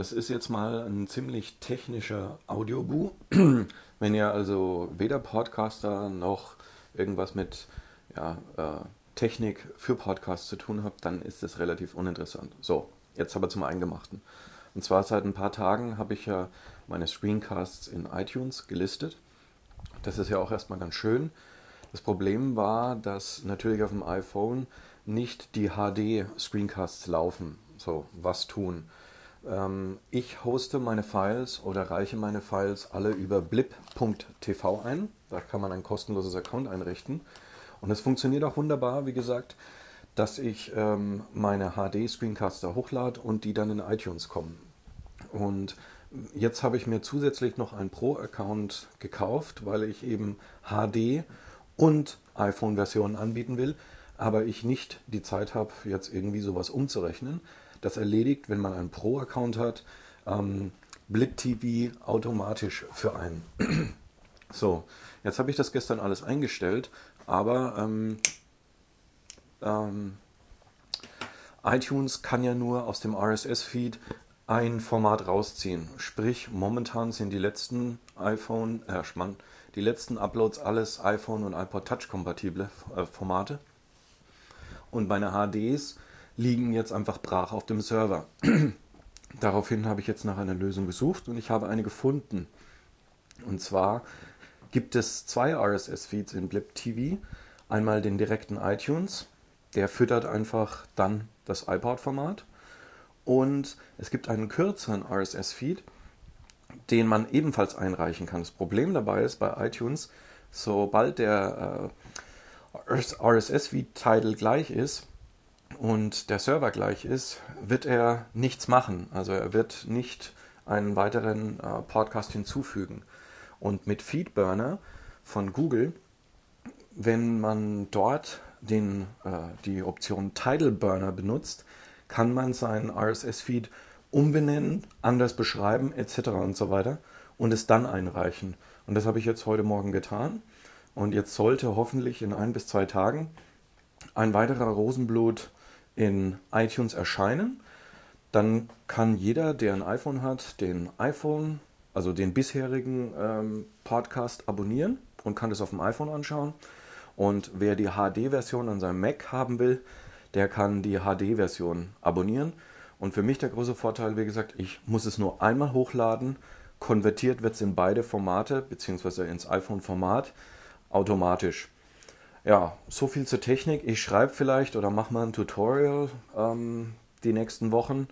Das ist jetzt mal ein ziemlich technischer Audiobu. Wenn ihr also weder Podcaster noch irgendwas mit Technik für Podcasts zu tun habt, dann ist das relativ uninteressant. So, jetzt aber zum Eingemachten. Und zwar seit ein paar Tagen habe ich ja meine Screencasts in iTunes gelistet. Das ist ja auch erstmal ganz schön. Das Problem war, dass natürlich auf dem iPhone nicht die HD-Screencasts laufen. So, was tun? Ich hoste meine Files oder reiche meine Files alle über blip.tv ein. Da kann man ein kostenloses Account einrichten. Und es funktioniert auch wunderbar, wie gesagt, dass ich meine HD-Screencaster hochlade und die dann in iTunes kommen. Und jetzt habe ich mir zusätzlich noch einen Pro-Account gekauft, weil ich eben HD und iPhone-Versionen anbieten will, aber ich nicht die Zeit habe, jetzt irgendwie sowas umzurechnen. Das erledigt, wenn man einen Pro-Account hat, Blip TV automatisch für einen. So, jetzt habe ich das gestern alles eingestellt, aber ähm, iTunes kann ja nur aus dem RSS-Feed ein Format rausziehen. Sprich, momentan sind die letzten Uploads alles iPhone und iPod Touch kompatible Formate. Und meine HDs liegen jetzt einfach brach auf dem Server. Daraufhin habe ich jetzt nach einer Lösung gesucht und ich habe eine gefunden. Und zwar gibt es zwei RSS-Feeds in Blip TV. Einmal den direkten iTunes, der füttert einfach dann das iPod-Format. Und es gibt einen kürzeren RSS-Feed, den man ebenfalls einreichen kann. Das Problem dabei ist bei iTunes, sobald der RSS-Feed-Title gleich ist und der Server gleich ist, wird er nichts machen. Also er wird nicht einen weiteren Podcast hinzufügen. Und mit Feedburner von Google, wenn man dort die Option Title Burner benutzt, kann man seinen RSS-Feed umbenennen, anders beschreiben etc. und so weiter und es dann einreichen. Und das habe ich jetzt heute Morgen getan. Und jetzt sollte hoffentlich in 1 bis 2 Tagen ein weiterer Rosenblut in iTunes erscheinen. Dann kann jeder, der ein iPhone hat, also den bisherigen Podcast abonnieren und kann das auf dem iPhone anschauen. Und wer die HD-Version an seinem Mac haben will, der kann die HD-Version abonnieren. Und für mich der große Vorteil, wie gesagt, ich muss es nur einmal hochladen. Konvertiert wird es in beide Formate, beziehungsweise ins iPhone-Format, automatisch. Ja, so viel zur Technik. Ich schreibe vielleicht oder mache mal ein Tutorial die nächsten Wochen.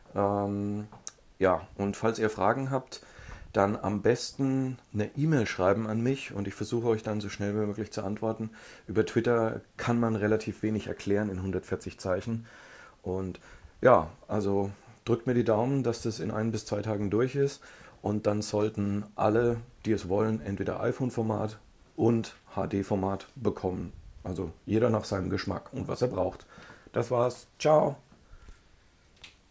Ja, und falls ihr Fragen habt, dann am besten eine E-Mail schreiben an mich und ich versuche euch dann so schnell wie möglich zu antworten. Über Twitter kann man relativ wenig erklären in 140 Zeichen. Und ja, also drückt mir die Daumen, dass das in 1 bis 2 Tagen durch ist und dann sollten alle, die es wollen, entweder iPhone-Format und HD-Format bekommen. Also jeder nach seinem Geschmack und was er braucht. Das war's. Ciao.